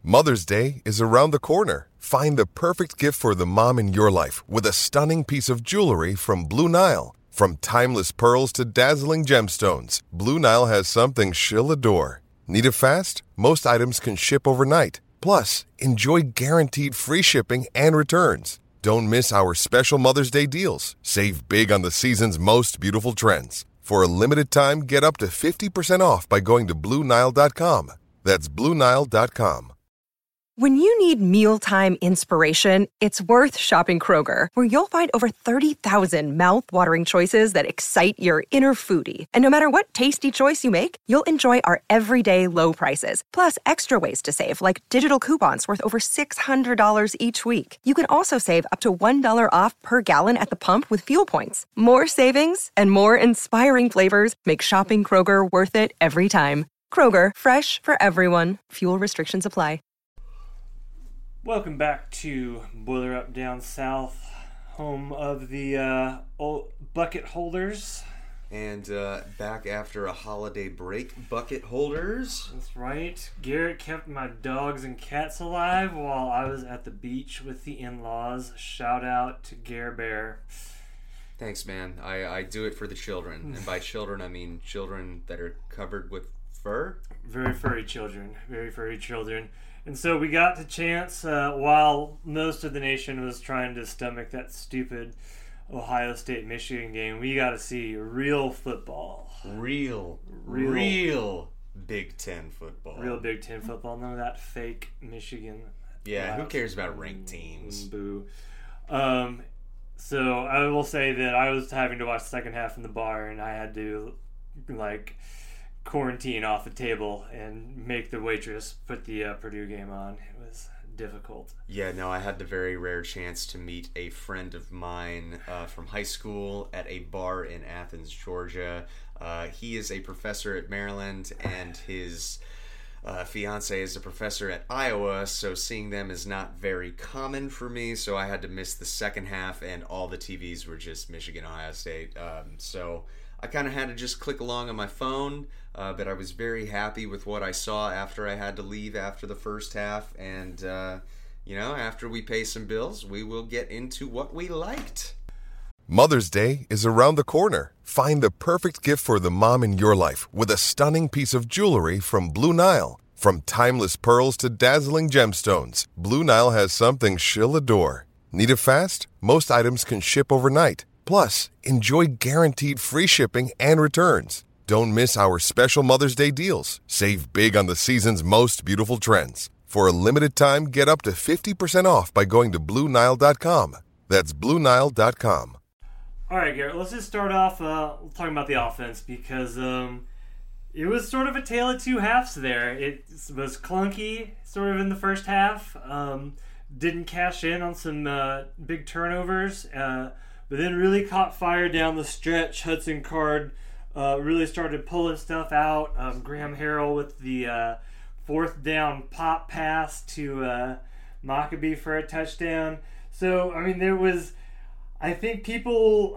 Mother's Day is around the corner. Find the perfect gift for the mom in your life with a stunning piece of jewelry from Blue Nile. From timeless pearls to dazzling gemstones, Blue Nile has something she'll adore. Need it fast? Most items can ship overnight. Plus, enjoy guaranteed free shipping and returns. Don't miss our special Mother's Day deals. Save big on the season's most beautiful trends. For a limited time, get up to 50% off by going to BlueNile.com. That's BlueNile.com. When you need mealtime inspiration, it's worth shopping Kroger, where you'll find over 30,000 mouth-watering choices that excite your inner foodie. And no matter what tasty choice you make, you'll enjoy our everyday low prices, plus extra ways to save, like digital coupons worth over $600 each week. You can also save up to $1 off per gallon at the pump with fuel points. More savings and more inspiring flavors make shopping Kroger worth it every time. Kroger, fresh for everyone. Fuel restrictions apply. Welcome back to Boiler Up Down South, home of the old bucket holders. And back after a holiday break, bucket holders. That's right. Garrett kept my dogs and cats alive while I was at the beach with the in-laws. Shout out to Gare Bear. Thanks, man. I do it for the children. And by children, I mean children that are covered with fur. Very furry children. Very furry children. And so we got the chance, while most of the nation was trying to stomach that stupid Ohio State-Michigan game, we got to see real football. Real Big Ten football. Real Big Ten football. None of that fake Michigan. Yeah, who cares about ranked teams? Boo. So I will say that I was having to watch the second half in the bar, and I had to, quarantine off the table and make the waitress put the Purdue game on. It was difficult. Yeah, no, I had the very rare chance to meet a friend of mine from high school at a bar in Athens, Georgia. He is a professor at Maryland, and his fiance is a professor at Iowa, so seeing them is not very common for me, so I had to miss the second half, and all the TVs were just Michigan, Ohio State. So I kind of had to just click along on my phone, but I was very happy with what I saw after I had to leave after the first half. And, after we pay some bills, we will get into what we liked. Mother's Day is around the corner. Find the perfect gift for the mom in your life with a stunning piece of jewelry from Blue Nile. From timeless pearls to dazzling gemstones, Blue Nile has something she'll adore. Need it fast? Most items can ship overnight. Plus, enjoy guaranteed free shipping and returns. Don't miss our special Mother's Day deals. Save big on the season's most beautiful trends. For a limited time, get up to 50% off by going to BlueNile.com. That's BlueNile.com. All right, Garrett, let's just start off talking about the offense, because it was sort of a tale of two halves there. It was clunky sort of in the first half. Didn't cash in on some big turnovers. But then really caught fire down the stretch. Hudson Card really started pulling stuff out. Graham Harrell with the fourth down pop pass to Maccabee for a touchdown. So, there was, I think people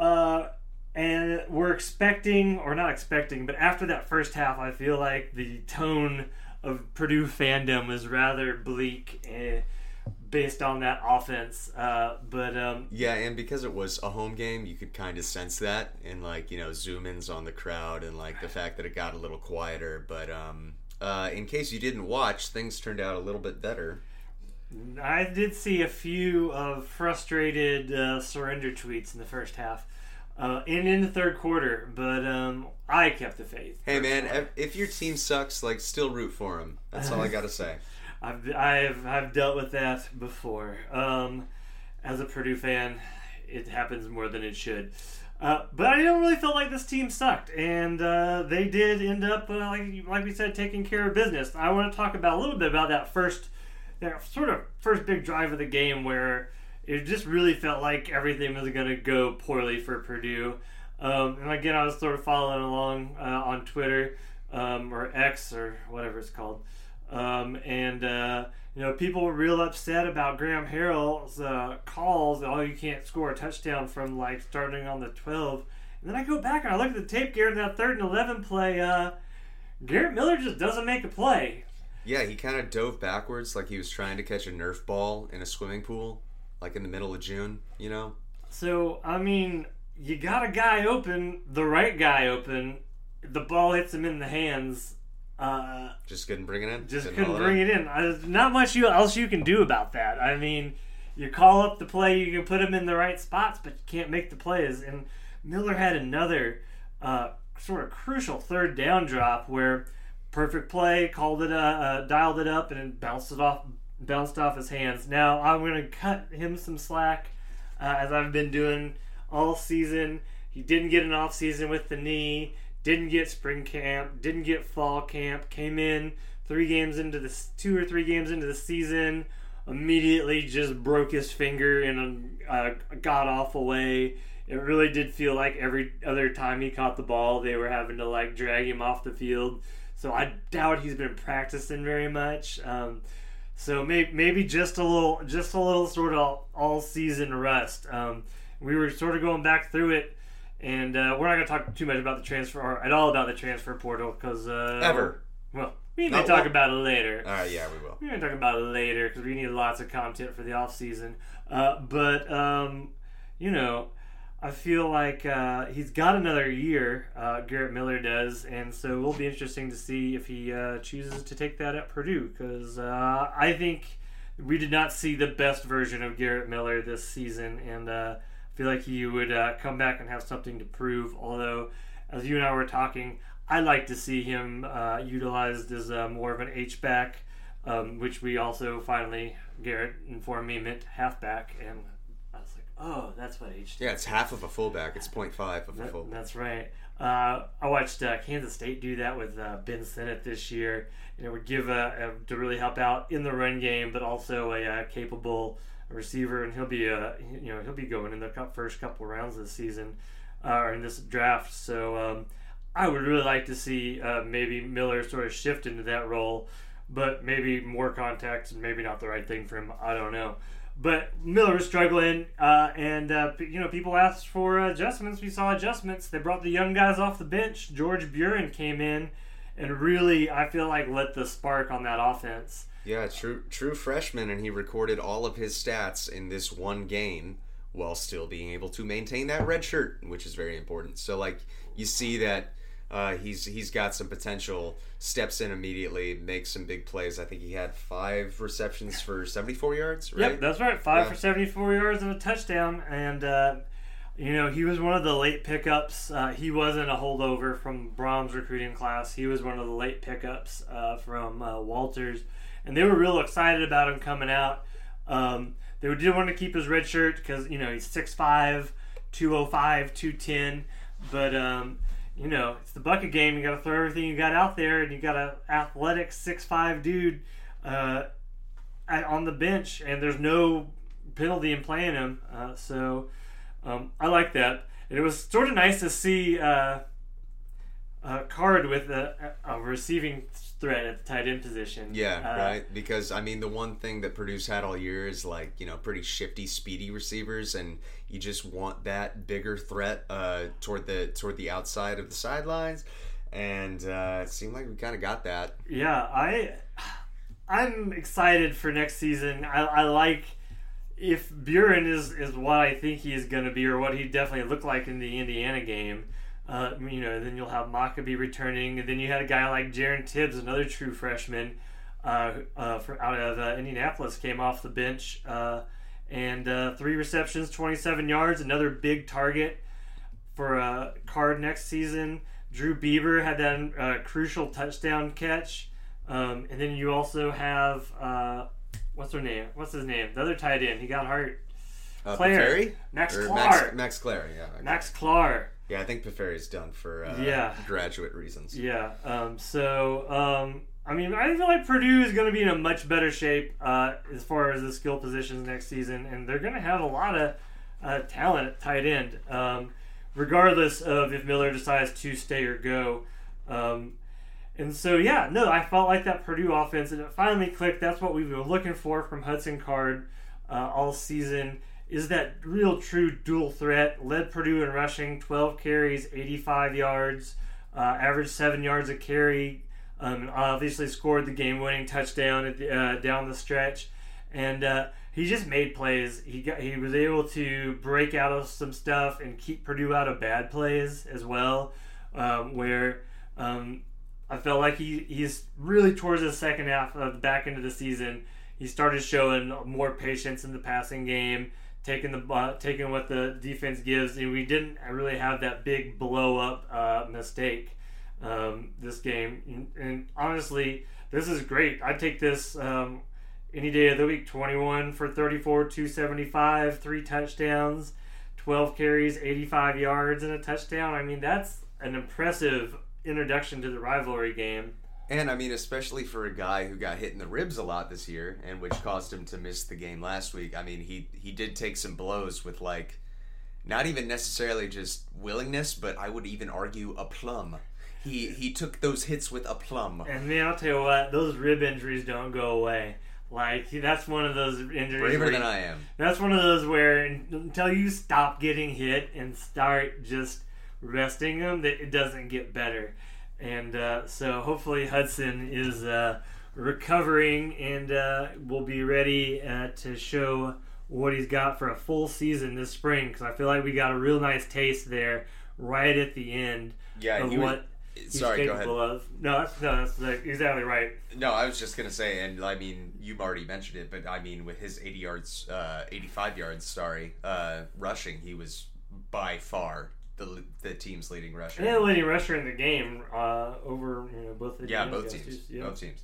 were expecting, or not expecting, but after that first half, I feel like the tone of Purdue fandom was rather bleak based on that offense, yeah, and because it was a home game, you could kind of sense that in zoom-ins on the crowd and the fact that it got a little quieter. But in case you didn't watch, things turned out a little bit better. I did see a few frustrated surrender tweets in the first half and in the third quarter, but I kept the faith. Hey man, if your team sucks, still root for them. That's all I gotta say. I've dealt with that before. As a Purdue fan, it happens more than it should. But I don't really feel like this team sucked, and they did end up, like we said, taking care of business. I want to talk about a little bit about that first big drive of the game where it just really felt like everything was going to go poorly for Purdue. And again, I was sort of following along on Twitter or X or whatever it's called. People were real upset about Graham Harrell's calls. Oh, you can't score a touchdown from starting on the 12. And then I go back and I look at the tape, Garrett, that 3rd and 11 play. Garrett Miller just doesn't make a play. Yeah, he kind of dove backwards like he was trying to catch a Nerf ball in a swimming pool, like in the middle of June, you know? So, I mean, you got a guy open, the right guy open, the ball hits him in the hands. Just couldn't bring it in? Just couldn't bring it in. Not much else you can do about that. I mean, you call up the play, you can put him in the right spots, but you can't make the plays. And Miller had another sort of crucial third down drop where perfect play, called it, dialed it up, and it bounced off his hands. Now I'm going to cut him some slack, as I've been doing all season. He didn't get an off season with the knee, didn't get spring camp, didn't get fall camp. Came in 2 or 3 games into the season, immediately just broke his finger in a god awful way. It really did feel like every other time he caught the ball, they were having to like drag him off the field. So I doubt he's been practicing very much. So maybe just a little sort of all season rust. We were sort of going back through it, and we're not going to talk too much about the transfer or at all about the transfer portal because ever. Well, we may talk about it later. All right, yeah, we will. We're going to talk about it later because we need lots of content for the off season. You know, I feel like he's got another year, Garrett Miller does, and so it will be interesting to see if he chooses to take that at Purdue, because I think we did not see the best version of Garrett Miller this season, and I feel like he would come back and have something to prove, although, as you and I were talking, I'd like to see him utilized as more of an H-back, which we also finally, Garrett informed me, meant halfback, and oh, that's what H. Yeah, it's half of a fullback. It's 0.5 of a fullback. That's right. I watched Kansas State do that with Ben Sinnott this year, and it would give to really help out in the run game, but also a capable receiver, and he'll be going in the first couple rounds of the season or in this draft. So I would really like to see maybe Miller sort of shift into that role, but maybe more contact and maybe not the right thing for him. I don't know. But Miller was struggling, and people asked for adjustments. We saw adjustments. They brought the young guys off the bench. George Buren came in and really, I feel like, lit the spark on that offense. Yeah, true freshman, and he recorded all of his stats in this one game while still being able to maintain that red shirt, which is very important. So, like, you see that he's got some potential, steps in immediately, makes some big plays. I think he had 5 receptions for 74 yards, right? Yep, that's right. 5 for 74 yards and a touchdown. And, he was one of the late pickups. He wasn't a holdover from Brahms' recruiting class. He was one of the late pickups from Walters. And they were real excited about him coming out. They did want to keep his red shirt because, he's 6'5", 205, 210. But, it's the bucket game. You got to throw everything you got out there, and you got an athletic 6'5" dude on the bench, and there's no penalty in playing him. So I like that. And it was sort of nice to see Card with a receiving threat at the tight end position. Yeah, right. Because the one thing that Purdue's had all year is pretty shifty, speedy receivers, and you just want that bigger threat toward the outside of the sidelines, and it seemed like we kind of got that. Yeah, I'm excited for next season. I like if Buren is what I think he is going to be, or what he definitely looked like in the Indiana game. Then you'll have Maccabee returning, and then you had a guy like Jaron Tibbs, another true freshman out of Indianapolis, came off the bench, and 3 receptions, 27 yards, another big target for Card next season. Drew Bieber had that crucial touchdown catch, and then you also have what's his name? The other tight end. He got hurt. Clare? Max Clark. Max Clare, yeah. Okay. Max Clark. Yeah, I think Peferi's done for graduate reasons. Yeah. I feel like Purdue is going to be in a much better shape as far as the skill positions next season, and they're going to have a lot of talent at tight end, regardless of if Miller decides to stay or go. I felt like that Purdue offense, and it finally clicked. That's what we've been looking for from Hudson Card all season. Is that real true dual threat. Led Purdue in rushing, 12 carries, 85 yards, averaged 7 yards a carry, Obviously scored the game-winning touchdown at down the stretch, and he just made plays. He was able to break out of some stuff and keep Purdue out of bad plays as well, where I felt like he's really towards the second half of the back end of the season. He started showing more patience in the passing game, taking what the defense gives, and we didn't really have that big blow up mistake this game. And honestly, this is great. I'd take this any day of the week. 21 for 34, 275, 3 touchdowns, 12 carries, 85 yards, and a touchdown. I mean, that's an impressive introduction to the rivalry game. And I mean, especially for a guy who got hit in the ribs a lot this year, and which caused him to miss the game last week. I mean, he did take some blows with, like, not even necessarily just willingness, but I would even argue aplomb. He took those hits with aplomb. And man, I'll tell you what, those rib injuries don't go away. Like, that's one of those injuries. Braver than I am. That's one of those where until you stop getting hit and start just resting them, that it doesn't get better. And so hopefully Hudson is recovering and will be ready to show what he's got for a full season this spring, because I feel like we got a real nice taste there right at the end of what he's capable of. No, that's exactly right. No, I was just going to say, and I mean, you've already mentioned it, but I mean, with his 85 yards, rushing, he was by far the team's leading rusher. Yeah, leading rusher in the game over both the both teams. Yeah. Both teams.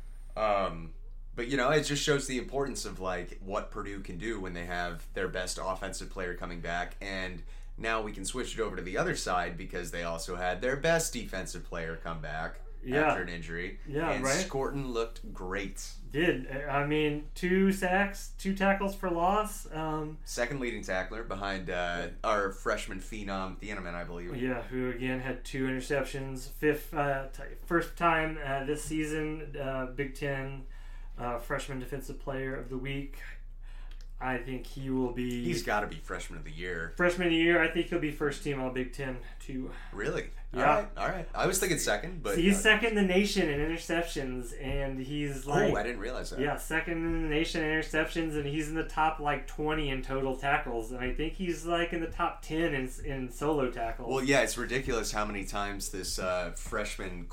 But it just shows the importance of like what Purdue can do when they have their best offensive player coming back, and now we can switch it over to the other side because they also had their best defensive player come back after an injury. Yeah, and right. Scorton looked great. I mean, 2 sacks, 2 tackles for loss. Second leading tackler behind our freshman phenom, Thieneman, I believe. Yeah, who again had 2 interceptions. First time this season, Big Ten freshman defensive player of the week. I think he will be... He's got to be freshman of the year. Freshman of the year. I think he'll be first team all Big Ten, too. Really? Yeah. All right. I was thinking second, but... So he's second in the nation in interceptions, and he's like... Oh, I didn't realize that. Yeah, second in the nation in interceptions, and he's in the top, 20 in total tackles. And I think he's, in the top 10 in solo tackles. Well, yeah, it's ridiculous how many times this freshman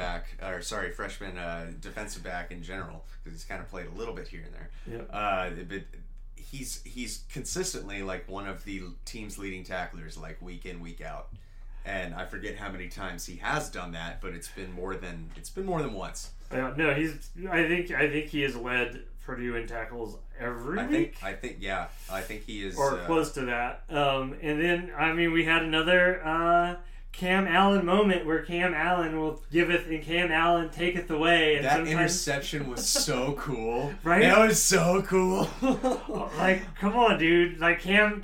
defensive back in general, because he's kind of played a little bit here and there. Yeah. But he's consistently one of the team's leading tacklers week in, week out. And I forget how many times he has done that, but it's been more than once. No, I think he has led Purdue in tackles every week. I think he is, or close to that. And then we had another Cam Allen moment where Cam Allen will giveth and Cam Allen taketh away. And that interception was so cool. Right? That was so cool. Come on, dude. Cam,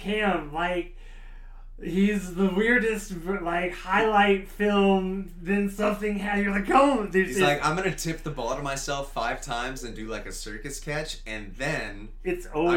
he's the weirdest, highlight film. Then something you're like, come on, dude. He's I'm going to tip the ball to myself 5 times and do a circus catch, and then it's over.